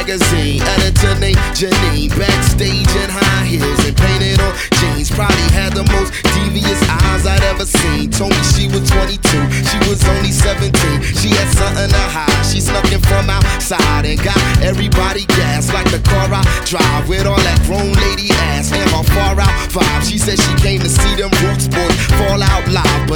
magazine. Editor named Janine, backstage in high heels and painted on jeans. Probably had the most devious eyes I'd ever seen. Told me she was 22, she was only 17. She had something to hide, she snuck in from outside and got everybody gassed like the car I drive with all that grown lady ass and her far out vibe. She said she came to see them Roots boys fall out live, but